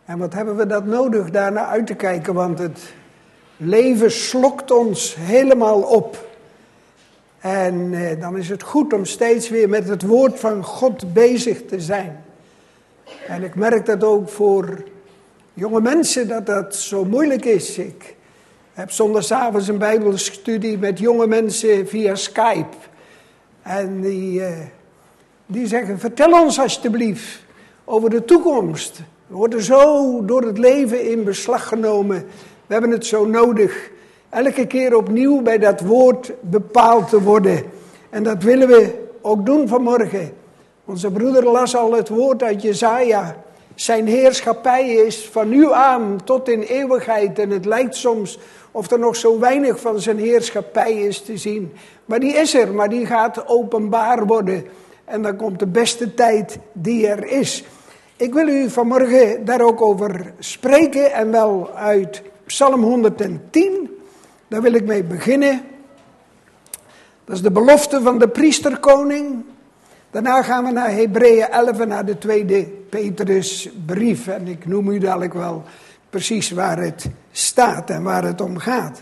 En wat hebben we dat nodig daar naar uit te kijken, want het leven slokt ons helemaal op. En dan is het goed om steeds weer met het woord van God bezig te zijn. En ik merk dat ook voor jonge mensen dat dat zo moeilijk is. Ik heb zondagavond een bijbelstudie met jonge mensen via Skype. En die zeggen, vertel ons alsjeblieft over de toekomst. We worden zo door het leven in beslag genomen. We hebben het zo nodig. Elke keer opnieuw bij dat woord bepaald te worden. En dat willen we ook doen vanmorgen. Onze broeder las al het woord uit Jesaja. Zijn heerschappij is van nu aan tot in eeuwigheid. En het lijkt soms of er nog zo weinig van zijn heerschappij is te zien. Maar die is er, maar die gaat openbaar worden. En dan komt de beste tijd die er is. Ik wil u vanmorgen daar ook over spreken en wel uit Psalm 110. Daar wil ik mee beginnen. Dat is de belofte van de priesterkoning. Daarna gaan we naar Hebreeën 11 en naar de tweede Petrusbrief. En ik noem u dadelijk wel precies waar het staat en waar het om gaat.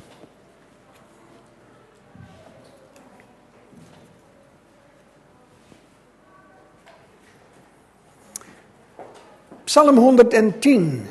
Psalm 110.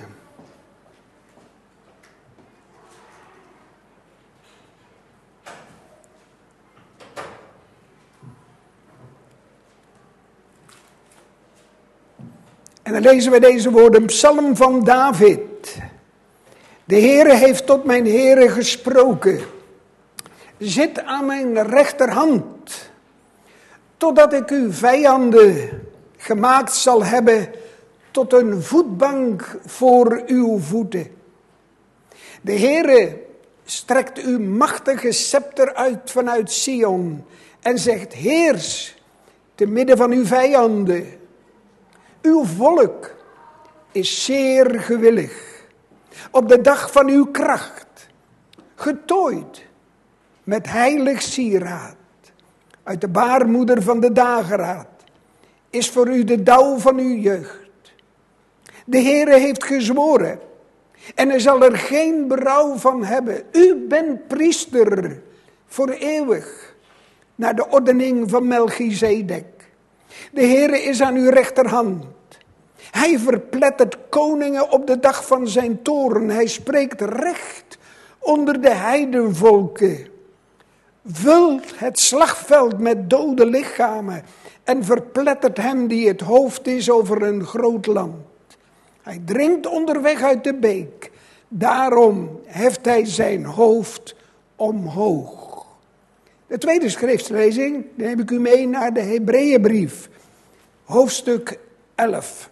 En dan lezen we deze woorden, Psalm van David. De Heere heeft tot mijn Heere gesproken. Zit aan mijn rechterhand, totdat ik uw vijanden gemaakt zal hebben tot een voetbank voor uw voeten. De Heere strekt uw machtige scepter uit vanuit Sion en zegt, heers te midden van uw vijanden. Uw volk is zeer gewillig, op de dag van uw kracht, getooid met heilig sieraad. Uit de baarmoeder van de dageraad is voor u de dauw van uw jeugd. De Heere heeft gezworen en er zal er geen berouw van hebben. U bent priester voor eeuwig, naar de ordening van Melchizedek. De Heere is aan uw rechterhand. Hij verplettert koningen op de dag van zijn toorn. Hij spreekt recht onder de heidenvolken. Vult het slagveld met dode lichamen en verplettert hem die het hoofd is over een groot land. Hij drinkt onderweg uit de beek. Daarom heft hij zijn hoofd omhoog. De tweede schriftlezing neem ik u mee naar de Hebreeënbrief. Hoofdstuk 11.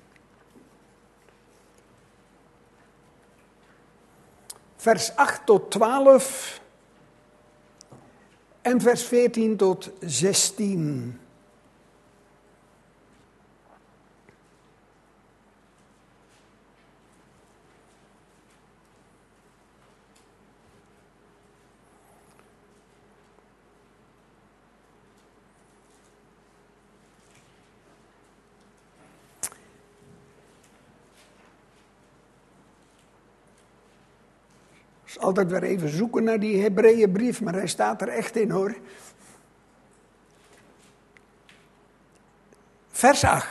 Vers 8 tot 12 en vers 14 tot 16. Altijd weer even zoeken naar die Hebreeënbrief, maar hij staat er echt in hoor. Vers 8.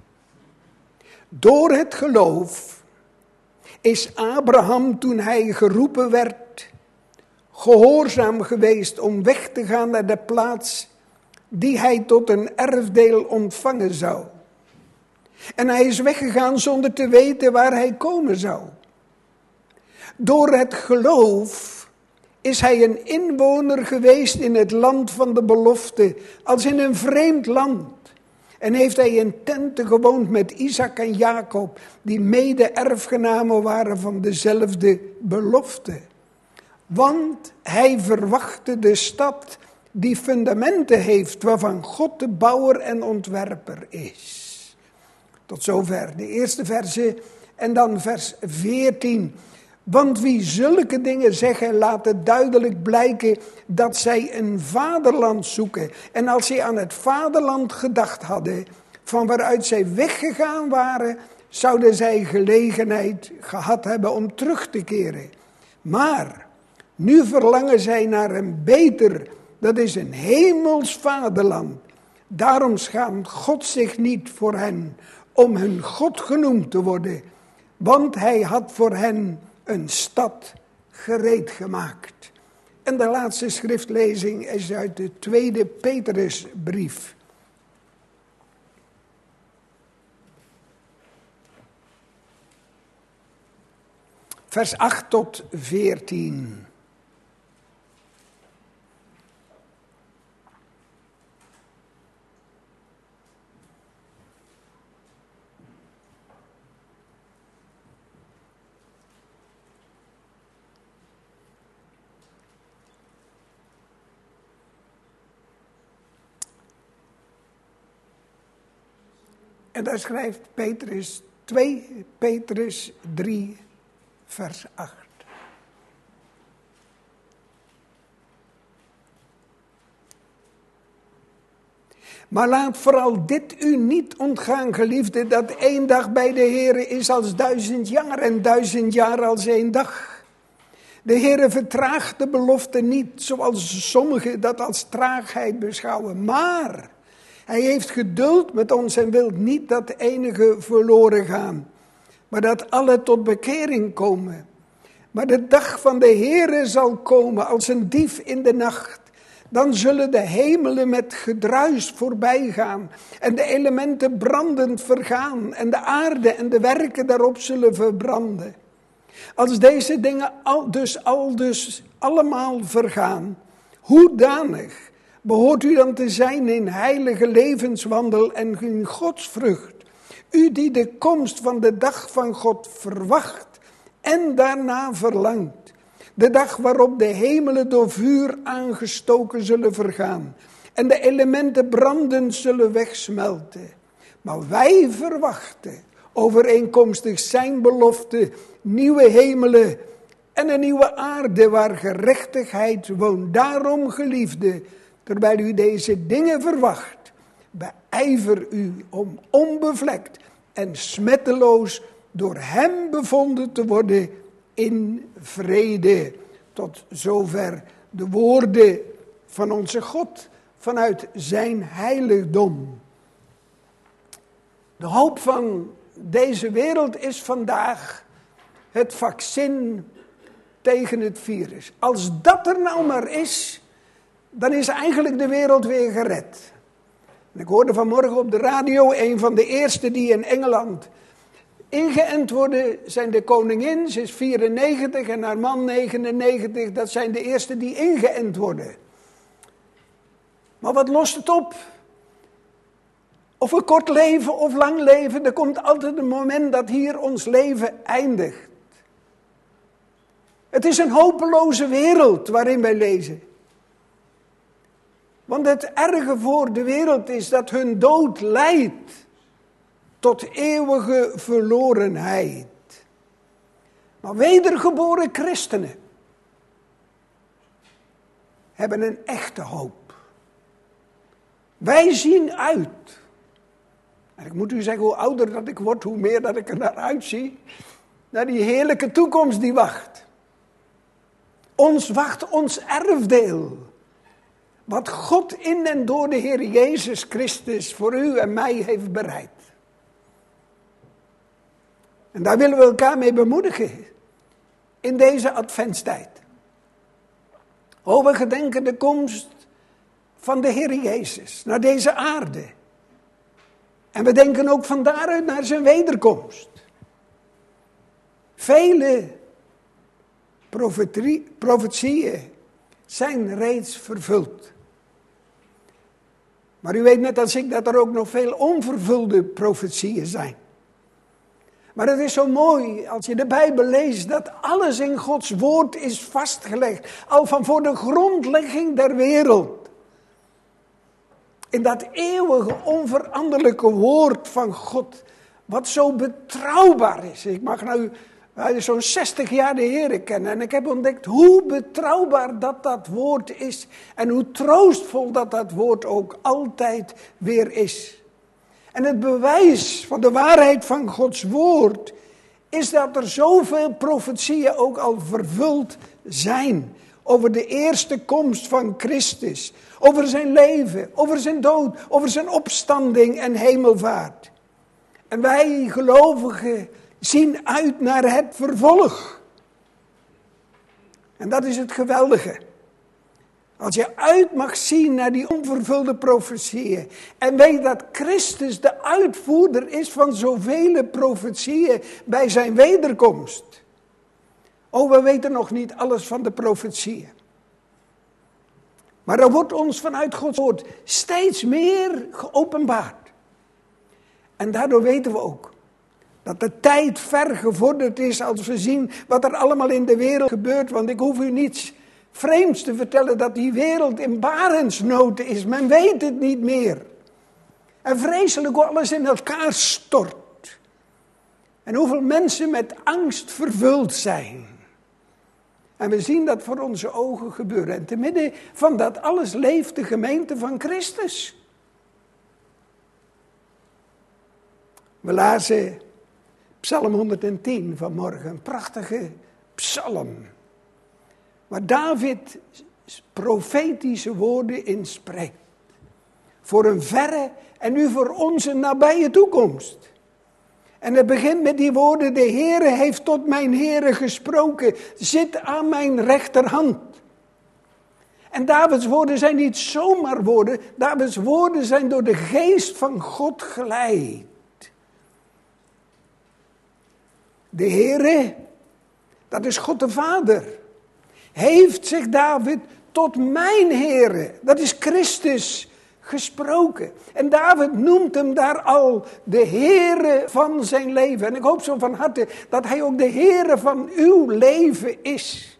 Door het geloof is Abraham toen hij geroepen werd, gehoorzaam geweest om weg te gaan naar de plaats die hij tot een erfdeel ontvangen zou. En hij is weggegaan zonder te weten waar hij komen zou. Door het geloof is hij een inwoner geweest in het land van de belofte, als in een vreemd land. En heeft hij in tenten gewoond met Isaac en Jacob, die mede erfgenamen waren van dezelfde belofte. Want hij verwachtte de stad die fundamenten heeft, waarvan God de bouwer en ontwerper is. Tot zover de eerste verse en dan vers 14. Want wie zulke dingen zeggen, laat het duidelijk blijken dat zij een vaderland zoeken. En als zij aan het vaderland gedacht hadden, van waaruit zij weggegaan waren, zouden zij gelegenheid gehad hebben om terug te keren. Maar nu verlangen zij naar een beter, dat is een hemels vaderland. Daarom schaamt God zich niet voor hen om hun God genoemd te worden, want hij had voor hen een stad gereed gemaakt. En de laatste schriftlezing is uit de 2e Petrusbrief. Vers 8 tot 14. En daar schrijft Petrus 2 Petrus 3 vers 8. Maar laat vooral dit u niet ontgaan, geliefden, dat 1 dag bij de Heere is als 1000 jaar en 1000 jaar als 1 dag. De Heere vertraagt de belofte niet, zoals sommigen dat als traagheid beschouwen, maar hij heeft geduld met ons en wil niet dat enige verloren gaan, maar dat alle tot bekering komen. Maar de dag van de Heere zal komen als een dief in de nacht. Dan zullen de hemelen met gedruis voorbij gaan en de elementen brandend vergaan en de aarde en de werken daarop zullen verbranden. Als deze dingen dus allemaal vergaan, hoedanig behoort u dan te zijn in heilige levenswandel en in godsvrucht, u die de komst van de dag van God verwacht en daarna verlangt. De dag waarop de hemelen door vuur aangestoken zullen vergaan en de elementen brandend zullen wegsmelten. Maar wij verwachten, overeenkomstig zijn belofte, nieuwe hemelen en een nieuwe aarde waar gerechtigheid woont. Daarom, geliefde, terwijl u deze dingen verwacht, beijver u om onbevlekt en smetteloos door hem bevonden te worden in vrede. Tot zover de woorden van onze God vanuit zijn heiligdom. De hoop van deze wereld is vandaag het vaccin tegen het virus. Als dat er nou maar is, dan is eigenlijk de wereld weer gered. En ik hoorde vanmorgen op de radio, een van de eerste die in Engeland ingeënt worden, zijn de koningin, ze is 94 en haar man 99, dat zijn de eerste die ingeënt worden. Maar wat lost het op? Of we kort leven of lang leven, er komt altijd een moment dat hier ons leven eindigt. Het is een hopeloze wereld waarin wij leven. Want het erge voor de wereld is dat hun dood leidt tot eeuwige verlorenheid. Maar wedergeboren christenen hebben een echte hoop. Wij zien uit. En ik moet u zeggen, hoe ouder dat ik word, hoe meer dat ik er naar uitzie. Naar die heerlijke toekomst die wacht. Ons wacht ons erfdeel. Wat God in en door de Heer Jezus Christus voor u en mij heeft bereid. En daar willen we elkaar mee bemoedigen. In deze adventstijd. We gedenken de komst van de Heer Jezus naar deze aarde. En we denken ook van daaruit naar zijn wederkomst. Vele profetieën zijn reeds vervuld. Maar u weet net als ik dat er ook nog veel onvervulde profetieën zijn. Maar het is zo mooi als je de Bijbel leest dat alles in Gods woord is vastgelegd. Al van voor de grondlegging der wereld. In dat eeuwige onveranderlijke woord van God. Wat zo betrouwbaar is. Ik mag nou zo'n 60 jaar de Heer kennen. En ik heb ontdekt hoe betrouwbaar dat woord is. En hoe troostvol dat woord ook altijd weer is. En het bewijs van de waarheid van Gods woord is dat er zoveel profetieën ook al vervuld zijn. Over de eerste komst van Christus. Over zijn leven, over zijn dood, over zijn opstanding en hemelvaart. En wij gelovigen zien uit naar het vervolg. En dat is het geweldige. Als je uit mag zien naar die onvervulde profetieën. En weet dat Christus de uitvoerder is van zoveel profetieën bij zijn wederkomst. Oh, we weten nog niet alles van de profetieën. Maar er wordt ons vanuit Gods woord steeds meer geopenbaard. En daardoor weten we ook dat de tijd ver gevorderd is als we zien wat er allemaal in de wereld gebeurt. Want ik hoef u niets vreemds te vertellen dat die wereld in barensnood is. Men weet het niet meer. En vreselijk hoe alles in elkaar stort. En hoeveel mensen met angst vervuld zijn. En we zien dat voor onze ogen gebeuren. En te midden van dat alles leeft de gemeente van Christus. We lazen Psalm 110 vanmorgen, een prachtige psalm. Waar David profetische woorden inspreekt. Voor een verre en nu voor onze nabije toekomst. En het begint met die woorden, de Heere heeft tot mijn Heere gesproken, zit aan mijn rechterhand. En Davids woorden zijn niet zomaar woorden, Davids woorden zijn door de geest van God geleid. De Heere, dat is God de Vader, heeft zich David tot mijn Heere, dat is Christus, gesproken. En David noemt hem daar al de Heere van zijn leven. En ik hoop zo van harte dat hij ook de Heere van uw leven is.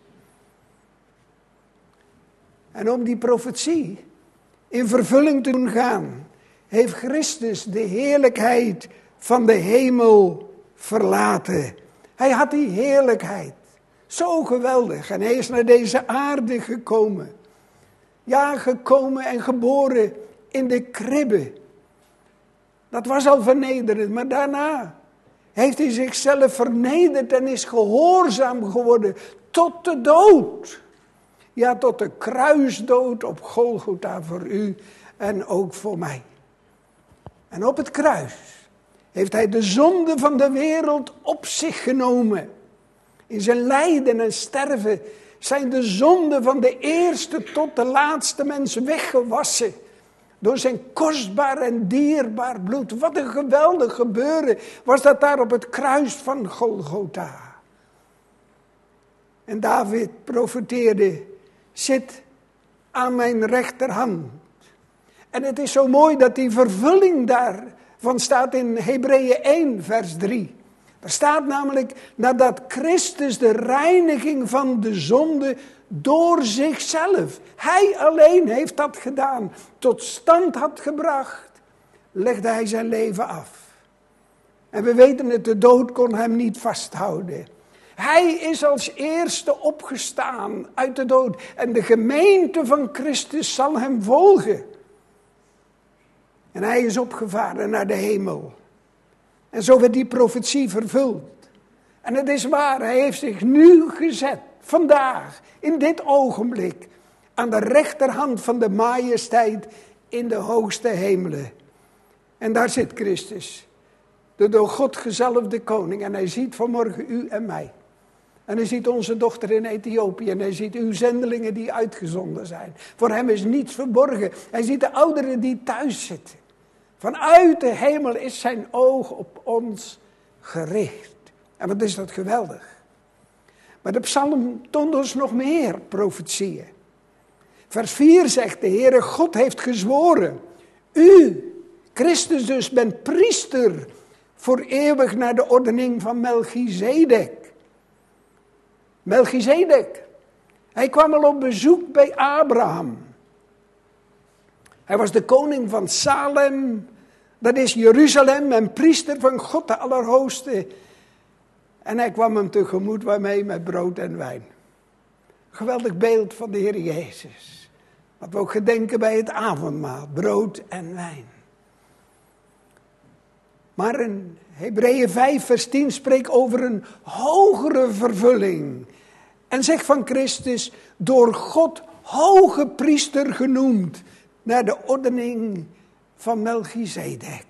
En om die profetie in vervulling te doen gaan, heeft Christus de heerlijkheid van de hemel verlaten. Hij had die heerlijkheid. Zo geweldig. En hij is naar deze aarde gekomen. Ja, gekomen en geboren in de kribbe. Dat was al vernederend, maar daarna heeft hij zichzelf vernederd en is gehoorzaam geworden tot de dood. Ja, tot de kruisdood op Golgotha voor u en ook voor mij. En op het kruis heeft hij de zonde van de wereld op zich genomen. In zijn lijden en sterven zijn de zonden van de eerste tot de laatste mens weggewassen. Door zijn kostbaar en dierbaar bloed. Wat een geweldig gebeuren was dat daar op het kruis van Golgotha. En David profeteerde, zit aan mijn rechterhand. En het is zo mooi dat die vervulling daarvan staat in Hebreeën 1 vers 3. Er staat namelijk nadat Christus de reiniging van de zonde door zichzelf, hij alleen heeft dat gedaan, tot stand had gebracht, legde hij zijn leven af. En we weten het, de dood kon hem niet vasthouden. Hij is als eerste opgestaan uit de dood en de gemeente van Christus zal hem volgen. En hij is opgevaren naar de hemel. En zo werd die profetie vervuld. En het is waar, hij heeft zich nu gezet, vandaag, in dit ogenblik, aan de rechterhand van de majesteit in de hoogste hemelen. En daar zit Christus, de door God gezalfde koning. En hij ziet vanmorgen u en mij. En hij ziet onze dochter in Ethiopië. En hij ziet uw zendelingen die uitgezonden zijn. Voor hem is niets verborgen. Hij ziet de ouderen die thuis zitten. Vanuit de hemel is zijn oog op ons gericht. En wat is dat geweldig. Maar de psalm toont ons nog meer profetieën. Vers 4 zegt de Heere, God heeft gezworen. U, Christus dus, bent priester voor eeuwig naar de ordening van Melchizedek. Melchizedek. Hij kwam al op bezoek bij Abraham. Hij was de koning van Salem, dat is Jeruzalem, en priester van God de Allerhoogste. En hij kwam hem tegemoet waarmee met brood en wijn. Geweldig beeld van de Heer Jezus. Wat we ook gedenken bij het avondmaal, brood en wijn. Maar in Hebreeën 5 vers 10 spreekt over een hogere vervulling. En zegt van Christus, door God hoge priester genoemd, naar de ordening van Melchizedek.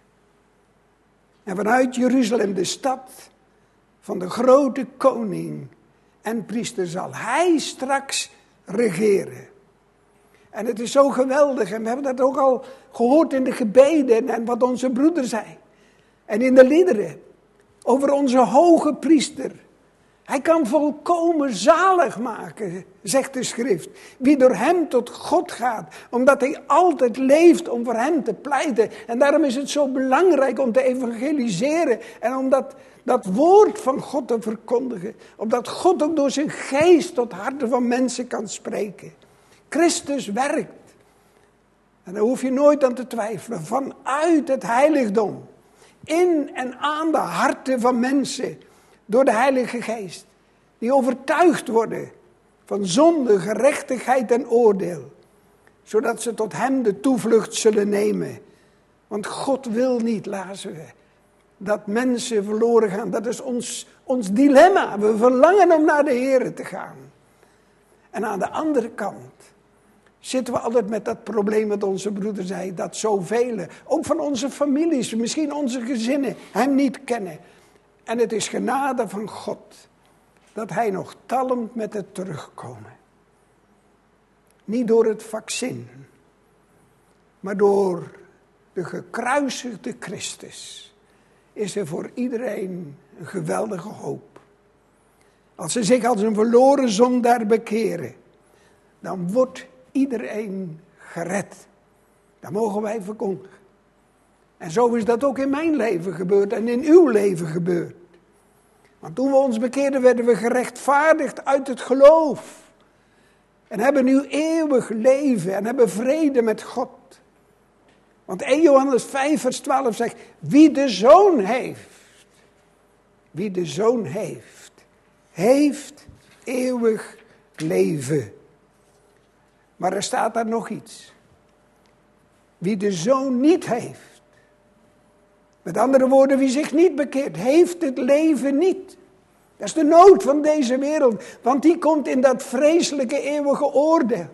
En vanuit Jeruzalem, de stad van de grote koning en priester, zal hij straks regeren. En het is zo geweldig, en we hebben dat ook al gehoord in de gebeden en wat onze broeder zei. En in de liederen, over onze hoge priester. Hij kan volkomen zalig maken, zegt de schrift. Wie door hem tot God gaat, omdat hij altijd leeft om voor hem te pleiten. En daarom is het zo belangrijk om te evangeliseren en om dat woord van God te verkondigen. Omdat God ook door zijn geest tot harten van mensen kan spreken. Christus werkt. En daar hoef je nooit aan te twijfelen. Vanuit het heiligdom. In en aan de harten van mensen. Door de Heilige Geest. Die overtuigd worden van zonde, gerechtigheid en oordeel. Zodat ze tot hem de toevlucht zullen nemen. Want God wil niet, lazen we, dat mensen verloren gaan. Dat is ons dilemma. We verlangen om naar de Heer te gaan. En aan de andere kant zitten we altijd met dat probleem wat onze broeder zei. Dat zoveel, ook van onze families, misschien onze gezinnen, hem niet kennen. En het is genade van God dat hij nog talmt met het terugkomen. Niet door het vaccin, maar door de gekruisigde Christus is er voor iedereen een geweldige hoop. Als ze zich als een verloren zondaar bekeren, dan wordt iedereen gered. Dat mogen wij verkondigen. En zo is dat ook in mijn leven gebeurd en in uw leven gebeurd. Want toen we ons bekeerden, werden we gerechtvaardigd uit het geloof. En hebben nu eeuwig leven en hebben vrede met God. Want 1 Johannes 5 vers 12 zegt, wie de Zoon heeft, heeft eeuwig leven. Maar er staat daar nog iets. Wie de Zoon niet heeft. Met andere woorden, wie zich niet bekeert, heeft het leven niet. Dat is de nood van deze wereld. Want die komt in dat vreselijke eeuwige oordeel.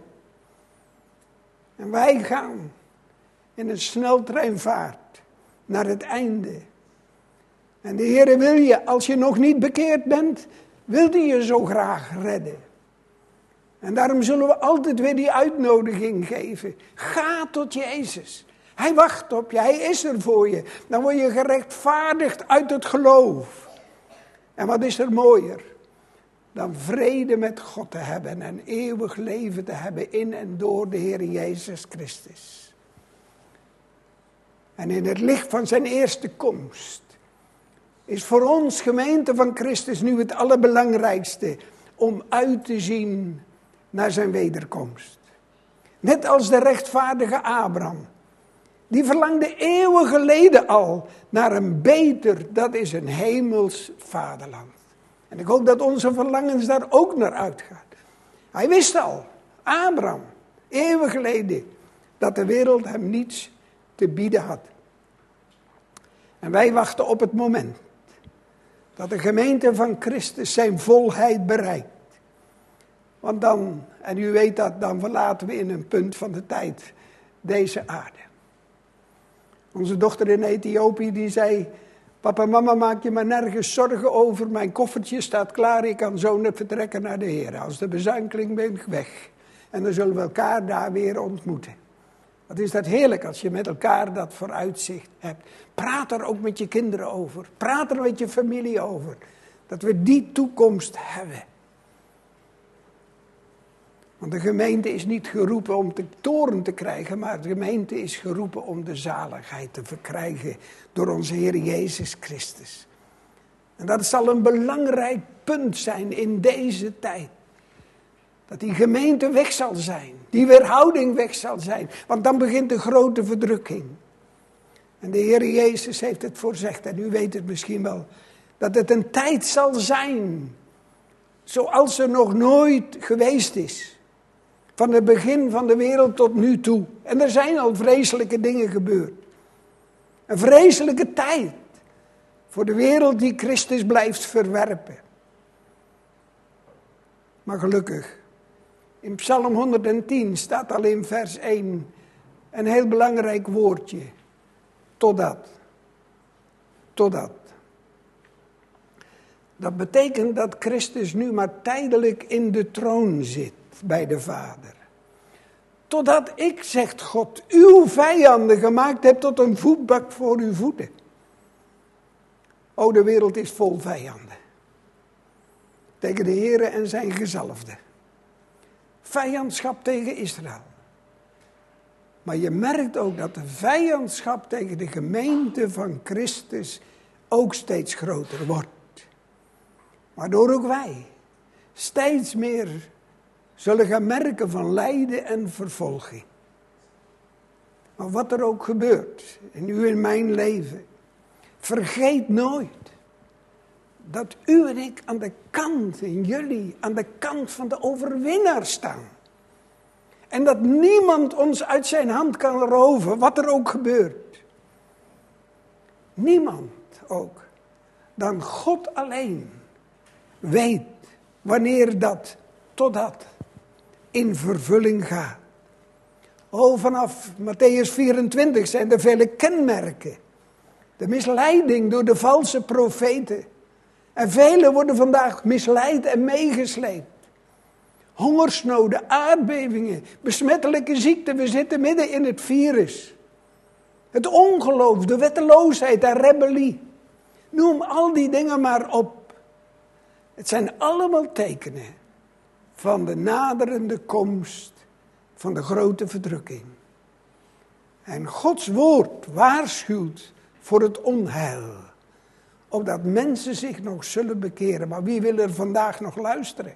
En wij gaan in een sneltreinvaart naar het einde. En de Heer wil je, als je nog niet bekeerd bent, wil hij je zo graag redden. En daarom zullen we altijd weer die uitnodiging geven. Ga tot Jezus. Hij wacht op je, hij is er voor je. Dan word je gerechtvaardigd uit het geloof. En wat is er mooier dan vrede met God te hebben en eeuwig leven te hebben in en door de Heer Jezus Christus. En in het licht van zijn eerste komst is voor ons gemeente van Christus nu het allerbelangrijkste om uit te zien naar zijn wederkomst. Net als de rechtvaardige Abraham. Die verlangde eeuwen geleden al naar een beter, dat is een hemels vaderland. En ik hoop dat onze verlangens daar ook naar uitgaan. Hij wist al, Abraham, eeuwen geleden, dat de wereld hem niets te bieden had. En wij wachten op het moment dat de gemeente van Christus zijn volheid bereikt. Want dan, en u weet dat, dan verlaten we in een punt van de tijd deze aarde. Onze dochter in Ethiopië die zei, papa en mama maak je maar nergens zorgen over, mijn koffertje staat klaar, ik kan zo net vertrekken naar de Heer. Als de bezuinkeling ben ik weg. En dan zullen we elkaar daar weer ontmoeten. Wat is dat heerlijk als je met elkaar dat vooruitzicht hebt. Praat er ook met je kinderen over. Praat er met je familie over. Dat we die toekomst hebben. Want de gemeente is niet geroepen om de toren te krijgen, maar de gemeente is geroepen om de zaligheid te verkrijgen door onze Heer Jezus Christus. En dat zal een belangrijk punt zijn in deze tijd. Dat die gemeente weg zal zijn, die weerhouding weg zal zijn, want dan begint de grote verdrukking. En de Heer Jezus heeft het voorzegd, en u weet het misschien wel, dat het een tijd zal zijn, zoals er nog nooit geweest is. Van het begin van de wereld tot nu toe. En er zijn al vreselijke dingen gebeurd. Een vreselijke tijd voor de wereld die Christus blijft verwerpen. Maar gelukkig, in Psalm 110 staat al in vers 1 een heel belangrijk woordje. Totdat. Totdat. Dat betekent dat Christus nu maar tijdelijk in de troon zit bij de Vader. Totdat ik, zegt God, uw vijanden gemaakt heb tot een voetbak voor uw voeten. O, de wereld is vol vijanden. Tegen de Heere en zijn gezalfde. Vijandschap tegen Israël. Maar je merkt ook dat de vijandschap tegen de gemeente van Christus ook steeds groter wordt. Waardoor ook wij steeds meer zullen gaan merken van lijden en vervolging. Maar wat er ook gebeurt in uw en mijn leven, vergeet nooit dat u en ik aan de kant, en jullie aan de kant van de overwinnaar staan. En dat niemand ons uit zijn hand kan roven, wat er ook gebeurt. Niemand ook, dan God alleen weet wanneer dat totdat in vervulling gaat. Vanaf Mattheüs 24 zijn er vele kenmerken. De misleiding door de valse profeten. En velen worden vandaag misleid en meegesleept. Hongersnoden, aardbevingen, besmettelijke ziekten. We zitten midden in het virus. Het ongeloof, de wetteloosheid en rebellie. Noem al die dingen maar op. Het zijn allemaal tekenen van de naderende komst van de grote verdrukking. En Gods woord waarschuwt voor het onheil. Opdat mensen zich nog zullen bekeren. Maar wie wil er vandaag nog luisteren?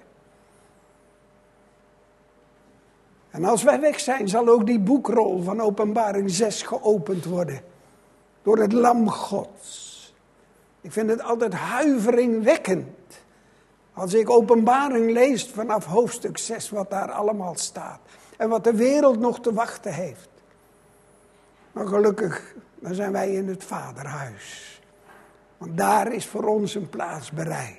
En als wij weg zijn, zal ook die boekrol van Openbaring 6 geopend worden. Door het Lam Gods. Ik vind het altijd huiveringwekkend. Als ik Openbaring lees vanaf hoofdstuk 6, wat daar allemaal staat. En wat de wereld nog te wachten heeft. Maar gelukkig, dan zijn wij in het Vaderhuis. Want daar is voor ons een plaats bereid.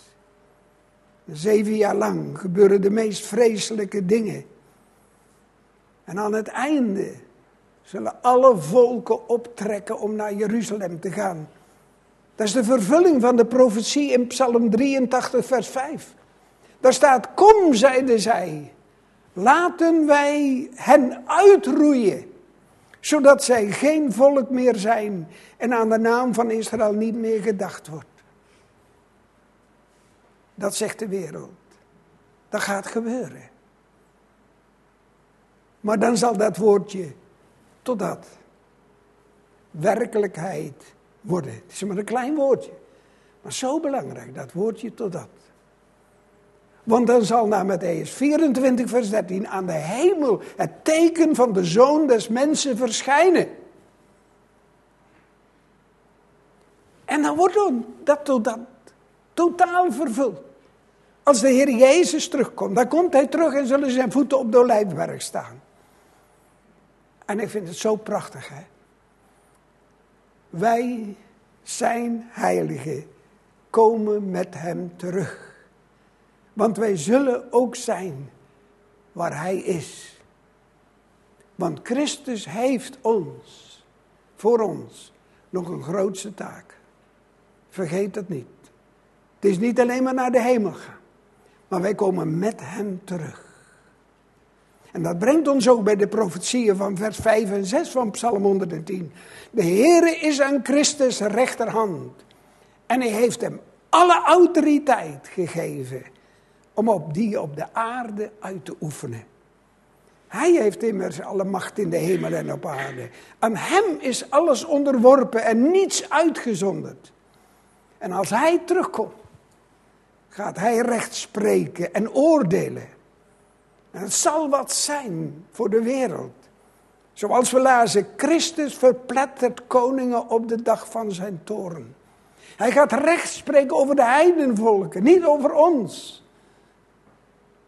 7 jaar lang gebeuren de meest vreselijke dingen. En aan het einde zullen alle volken optrekken om naar Jeruzalem te gaan. Dat is de vervulling van de profetie in Psalm 83 vers 5. Daar staat, kom, zeiden zij, laten wij hen uitroeien. Zodat zij geen volk meer zijn en aan de naam van Israël niet meer gedacht wordt. Dat zegt de wereld. Dat gaat gebeuren. Maar dan zal dat woordje totdat werkelijkheid worden. Het is maar een klein woordje. Maar zo belangrijk, dat woordje totdat. Want dan zal na Mattheüs 24 vers 13 aan de hemel het teken van de Zoon des Mensen verschijnen. En dan wordt dat totaal vervuld. Als de Heer Jezus terugkomt, dan komt hij terug en zullen zijn voeten op de Olijfberg staan. En ik vind het zo prachtig, hè. Wij zijn heiligen, komen met hem terug. Want wij zullen ook zijn waar hij is. Want Christus heeft ons, voor ons, nog een grootste taak. Vergeet dat niet. Het is niet alleen maar naar de hemel gaan. Maar wij komen met hem terug. En dat brengt ons ook bij de profetieën van vers 5 en 6 van Psalm 110. De Heere is aan Christus rechterhand. En hij heeft hem alle autoriteit gegeven om op de aarde uit te oefenen. Hij heeft immers alle macht in de hemel en op aarde. Aan hem is alles onderworpen en niets uitgezonderd. En als hij terugkomt, gaat hij recht spreken en oordelen. En het zal wat zijn voor de wereld. Zoals we lazen, Christus verplettert koningen op de dag van zijn toorn. Hij gaat recht spreken over de heidenvolken, niet over ons.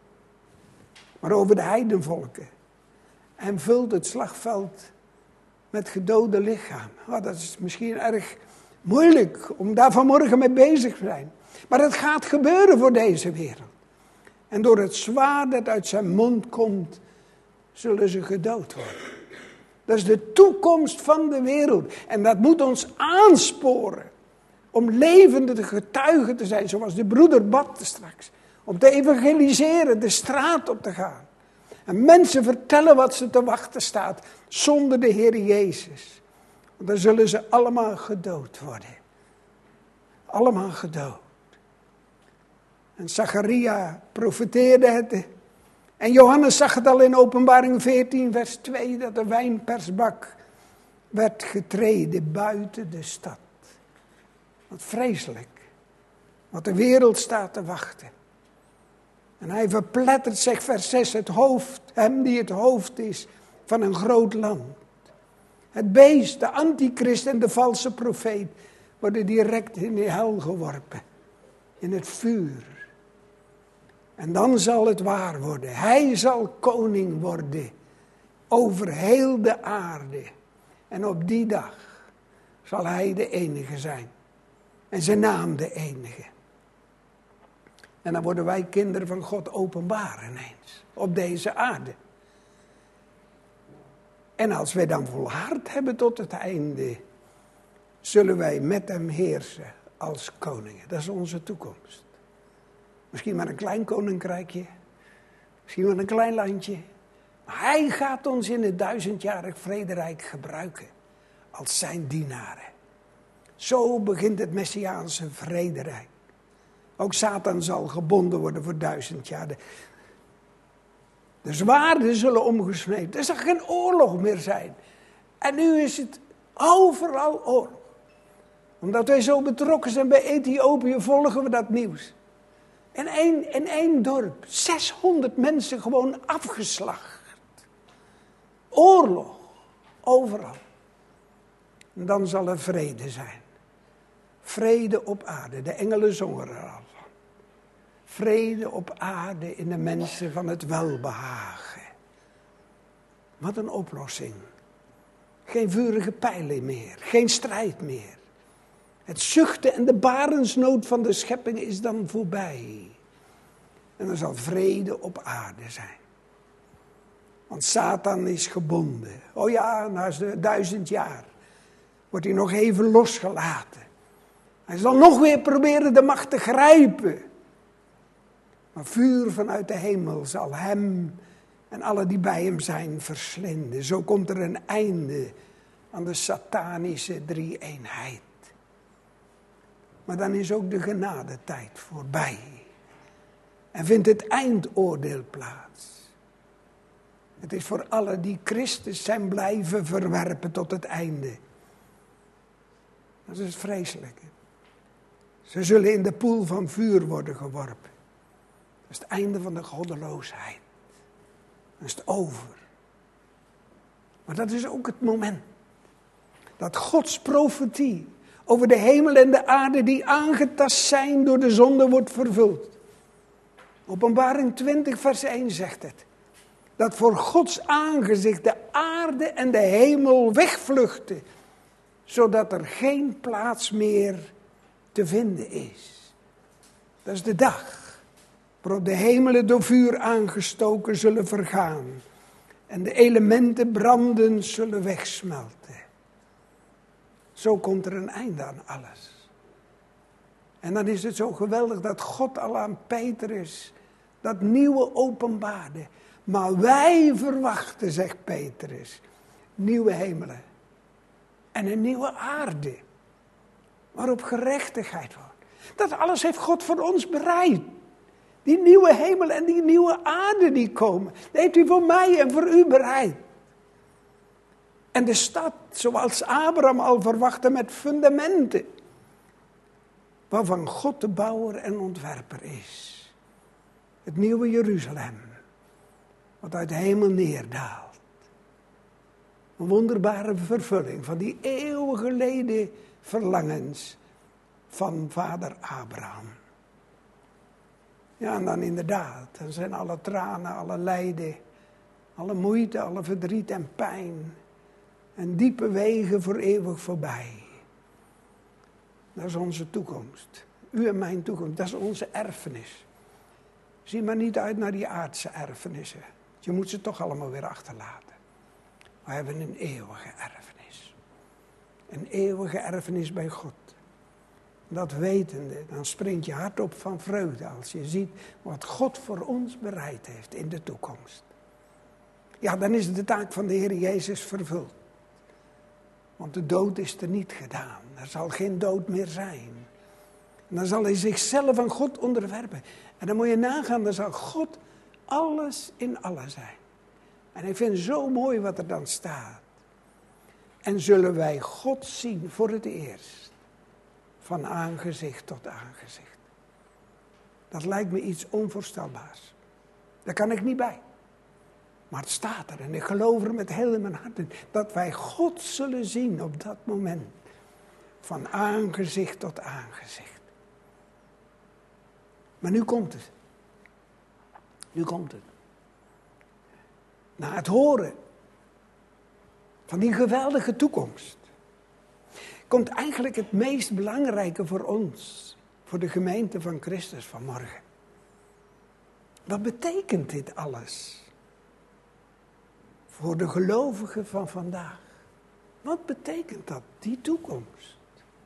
Maar over de heidenvolken. En vult het slagveld met gedode lichamen. Oh, dat is misschien erg moeilijk om daar vanmorgen mee bezig te zijn. Maar het gaat gebeuren voor deze wereld. En door het zwaard dat uit zijn mond komt, zullen ze gedood worden. Dat is de toekomst van de wereld. En dat moet ons aansporen om levende getuigen te zijn, zoals de broeder bad straks. Om te evangeliseren, de straat op te gaan. En mensen vertellen wat ze te wachten staat, zonder de Heer Jezus. Want dan zullen ze allemaal gedood worden. Allemaal gedood. En Zacharia profeteerde het. En Johannes zag het al in Openbaring 14 vers 2, dat de wijnpersbak werd getreden buiten de stad. Wat vreselijk. Wat de wereld staat te wachten. En hij verplettert, zegt vers 6, het hoofd, hem die het hoofd is van een groot land. Het beest, de antichrist en de valse profeet worden direct in de hel geworpen. In het vuur. En dan zal het waar worden. Hij zal koning worden over heel de aarde. En op die dag zal hij de enige zijn. En zijn naam de enige. En dan worden wij kinderen van God openbaar ineens. Op deze aarde. En als wij dan volhard hebben tot het einde, zullen wij met hem heersen als koningen. Dat is onze toekomst. Misschien maar een klein koninkrijkje. Misschien maar een klein landje. Maar hij gaat ons in het 1000-jarig vrederijk gebruiken. Als zijn dienaren. Zo begint het Messiaanse vrederijk. Ook Satan zal gebonden worden voor 1000 jaar. De zwaarden zullen omgesneden. Er zal geen oorlog meer zijn. En nu is het overal oorlog. Omdat wij zo betrokken zijn bij Ethiopië, volgen we dat nieuws. In één dorp, 600 mensen gewoon afgeslacht. Oorlog, overal. En dan zal er vrede zijn. Vrede op aarde, de engelen zongen er al van. Vrede op aarde in de mensen van het welbehagen. Wat een oplossing. Geen vurige pijlen meer, geen strijd meer. Het zuchten en de barensnood van de schepping is dan voorbij. En er zal vrede op aarde zijn. Want Satan is gebonden. Oh ja, na 1000 jaar wordt hij nog even losgelaten. Hij zal nog weer proberen de macht te grijpen. Maar vuur vanuit de hemel zal hem en alle die bij hem zijn verslinden. Zo komt er een einde aan de satanische drie-eenheid. Maar dan is ook de genadetijd voorbij. En vindt het eindoordeel plaats. Het is voor allen die Christus zijn blijven verwerpen tot het einde. Dat is het vreselijke. Ze zullen in de poel van vuur worden geworpen. Dat is het einde van de goddeloosheid. Dan is het over. Maar dat is ook het moment. Dat Gods profetie over de hemel en de aarde die aangetast zijn door de zonde wordt vervuld. Openbaring 20 vers 1 zegt het. Dat voor Gods aangezicht de aarde en de hemel wegvluchten. Zodat er geen plaats meer te vinden is. Dat is de dag waarop de hemelen door vuur aangestoken zullen vergaan. En de elementen brandend zullen wegsmelten. Zo komt er een einde aan alles. En dan is het zo geweldig dat God al aan Petrus dat nieuwe openbaarde. Maar wij verwachten, zegt Petrus, nieuwe hemelen. En een nieuwe aarde. Waarop gerechtigheid wordt. Dat alles heeft God voor ons bereid. Die nieuwe hemel en die nieuwe aarde die komen. Dat heeft hij voor mij en voor u bereid. En de stad, zoals Abraham al verwachtte, met fundamenten. Waarvan God de bouwer en ontwerper is. Het nieuwe Jeruzalem. Wat uit de hemel neerdaalt. Een wonderbare vervulling van die eeuwen geleden verlangens van vader Abraham. Ja, en dan inderdaad, dan zijn alle tranen, alle lijden, alle moeite, alle verdriet en pijn En diepe wegen voor eeuwig voorbij. Dat is onze toekomst. U en mijn toekomst, dat is onze erfenis. Zie maar niet uit naar die aardse erfenissen. Je moet ze toch allemaal weer achterlaten. We hebben een eeuwige erfenis. Een eeuwige erfenis bij God. Dat wetende, dan springt je hart op van vreugde als je ziet wat God voor ons bereid heeft in de toekomst. Ja, dan is de taak van de Heer Jezus vervuld. Want de dood is er niet gedaan. Er zal geen dood meer zijn. En dan zal hij zichzelf aan God onderwerpen. En dan moet je nagaan, dan zal God alles in alles zijn. En ik vind het zo mooi wat er dan staat. En zullen wij God zien voor het eerst. Van aangezicht tot aangezicht. Dat lijkt me iets onvoorstelbaars. Daar kan ik niet bij. Maar het staat er en ik geloof er met heel mijn hart in. Dat wij God zullen zien op dat moment. Van aangezicht tot aangezicht. Maar nu komt het. Nu komt het. Na het horen van die geweldige toekomst. Komt eigenlijk het meest belangrijke voor ons. Voor de gemeente van Christus vanmorgen. Wat betekent dit alles? Voor de gelovigen van vandaag. Wat betekent dat, die toekomst?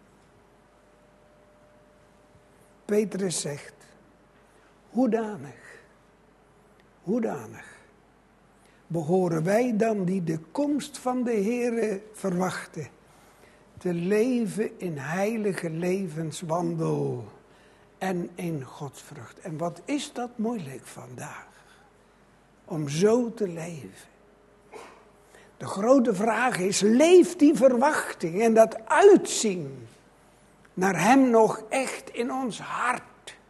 Petrus zegt, hoedanig behoren wij dan die de komst van de Heere verwachten, te leven in heilige levenswandel en in godsvrucht. En wat is dat moeilijk vandaag, om zo te leven. De grote vraag is, leeft die verwachting en dat uitzien naar hem nog echt in ons hart?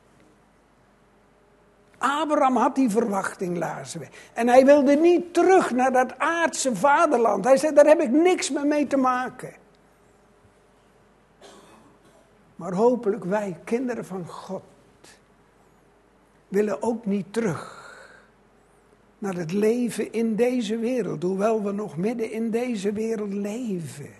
Abraham had die verwachting, lazen we. En hij wilde niet terug naar dat aardse vaderland. Hij zei, daar heb ik niks meer mee te maken. Maar hopelijk wij, kinderen van God, willen ook niet terug naar het leven in deze wereld, hoewel we nog midden in deze wereld leven.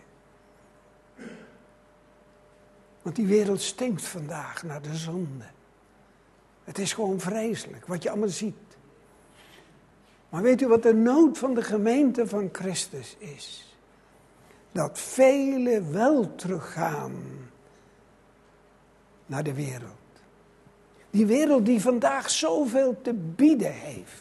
Want die wereld stinkt vandaag naar de zonde. Het is gewoon vreselijk, wat je allemaal ziet. Maar weet u wat de nood van de gemeente van Christus is? Dat velen wel teruggaan naar de wereld. Die wereld die vandaag zoveel te bieden heeft.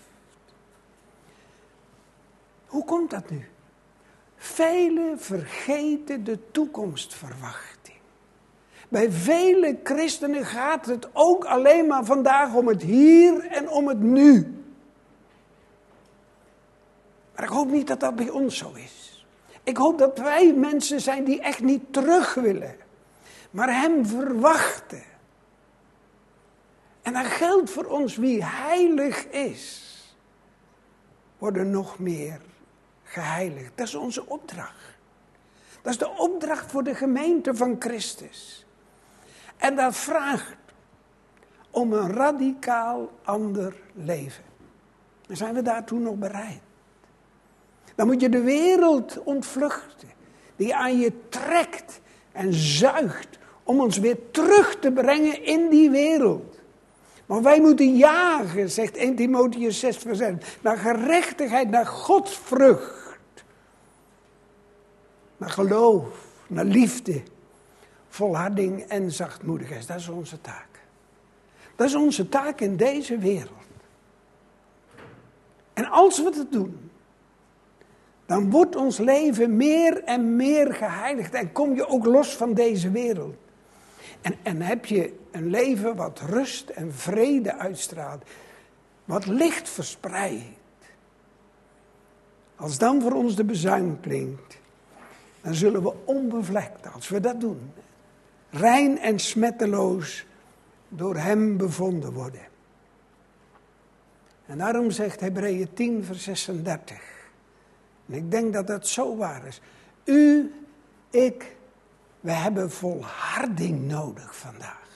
Hoe komt dat nu? Velen vergeten de toekomstverwachting. Bij vele christenen gaat het ook alleen maar vandaag om het hier en om het nu. Maar ik hoop niet dat dat bij ons zo is. Ik hoop dat wij mensen zijn die echt niet terug willen, maar hem verwachten. En dat geldt voor ons, wie heilig is, worden nog meer geheiligd. Dat is onze opdracht. Dat is de opdracht voor de gemeente van Christus. En dat vraagt om een radicaal ander leven. En zijn we daartoe nog bereid? Dan moet je de wereld ontvluchten, die aan je trekt en zuigt, om ons weer terug te brengen in die wereld. Maar wij moeten jagen, zegt 1 Timotheüs 6 vers 1, naar gerechtigheid, naar godsvrucht. Naar geloof, naar liefde, volharding en zachtmoedigheid. Dat is onze taak. Dat is onze taak in deze wereld. En als we dat doen, dan wordt ons leven meer en meer geheiligd. En kom je ook los van deze wereld. En heb je een leven wat rust en vrede uitstraalt. Wat licht verspreidt. Als dan voor ons de bezuin klinkt, dan zullen we onbevlekt, als we dat doen, rein en smetteloos door hem bevonden worden. En daarom zegt Hebreeën 10 vers 36. En ik denk dat dat zo waar is. U, ik, we hebben volharding nodig vandaag.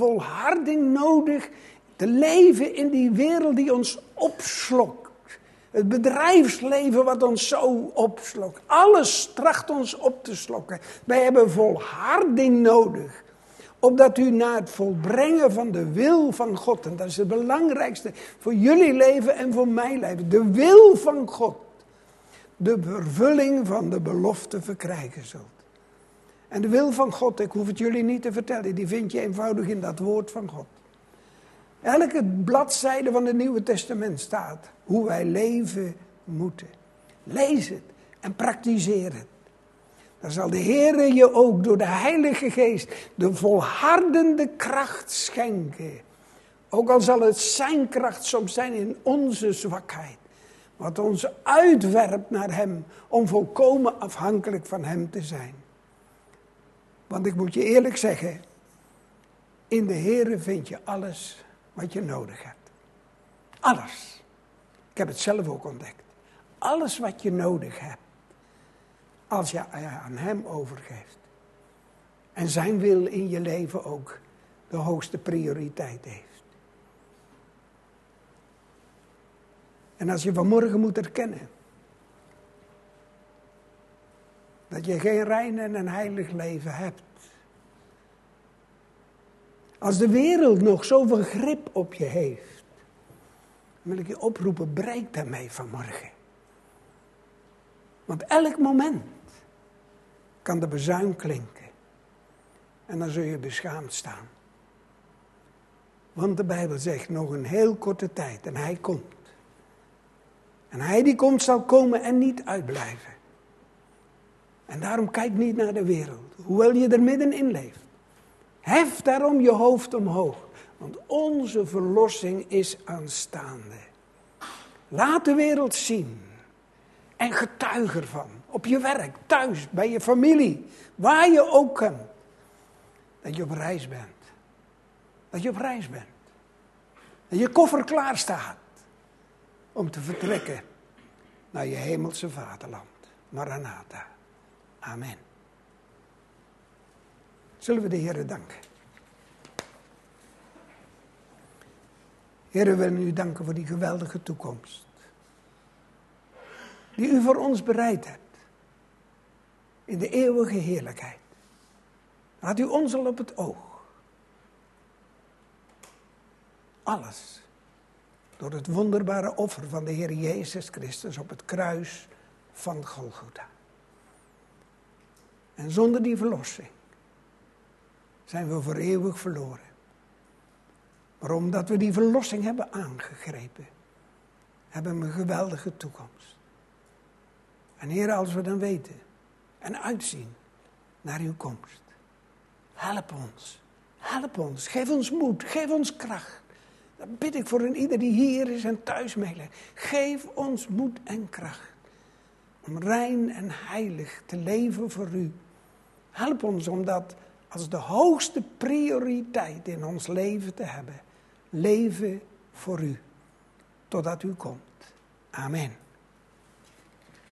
Volharding nodig te leven in die wereld die ons opslokt. Het bedrijfsleven wat ons zo opslokt. Alles tracht ons op te slokken. Wij hebben volharding nodig. Opdat u na het volbrengen van de wil van God. En dat is het belangrijkste voor jullie leven en voor mijn leven. De wil van God. De vervulling van de belofte verkrijgen zult. En de wil van God, ik hoef het jullie niet te vertellen. Die vind je eenvoudig in dat woord van God. Elke bladzijde van het Nieuwe Testament staat hoe wij leven moeten. Lees het en praktiseer het. Dan zal de Heer je ook door de Heilige Geest de volhardende kracht schenken. Ook al zal het zijn kracht soms zijn in onze zwakheid. Wat ons uitwerpt naar Hem om volkomen afhankelijk van Hem te zijn. Want ik moet je eerlijk zeggen, in de Heer vind je alles wat je nodig hebt. Alles. Ik heb het zelf ook ontdekt. Alles wat je nodig hebt. Als je aan Hem overgeeft. En zijn wil in je leven ook de hoogste prioriteit heeft. En als je vanmorgen moet erkennen. Dat je geen rein en een heilig leven hebt. Als de wereld nog zoveel grip op je heeft. Dan wil ik je oproepen, breek daarmee vanmorgen. Want elk moment kan de bezuin klinken. En dan zul je beschaamd staan. Want de Bijbel zegt nog een heel korte tijd en Hij komt. En Hij die komt zal komen en niet uitblijven. En daarom kijk niet naar de wereld, hoewel je er middenin leeft. Hef daarom je hoofd omhoog, want onze verlossing is aanstaande. Laat de wereld zien en getuig ervan. Op je werk, thuis, bij je familie, waar je ook kunt. Dat je op reis bent. Dat je op reis bent. En je koffer klaar staat om te vertrekken naar je hemelse vaderland. Maranatha. Amen. Zullen we de Heere danken. Heere, we willen u danken voor die geweldige toekomst. Die u voor ons bereid hebt. In de eeuwige heerlijkheid. Had u ons al op het oog. Alles. Door het wonderbare offer van de Heer Jezus Christus op het kruis van Golgotha. En zonder die verlossing zijn we voor eeuwig verloren. Maar omdat we die verlossing hebben aangegrepen, hebben we een geweldige toekomst. En Heer, als we dan weten en uitzien naar uw komst, help ons. Help ons. Geef ons moed. Geef ons kracht. Dat bid ik voor een ieder die hier is en thuis meelegt. Geef ons moed en kracht. Om rein en heilig te leven voor u. Help ons om dat als de hoogste prioriteit in ons leven te hebben. Leven voor u. Totdat u komt. Amen.